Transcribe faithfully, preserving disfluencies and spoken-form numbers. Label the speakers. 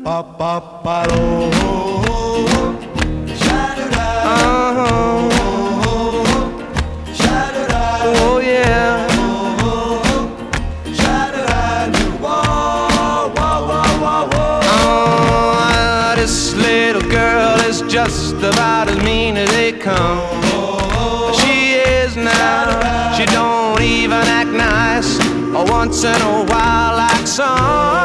Speaker 1: Oh yeah. Oh, this little girl is just about as mean as they come. She is now. She don't even act nice, or once in a while like some.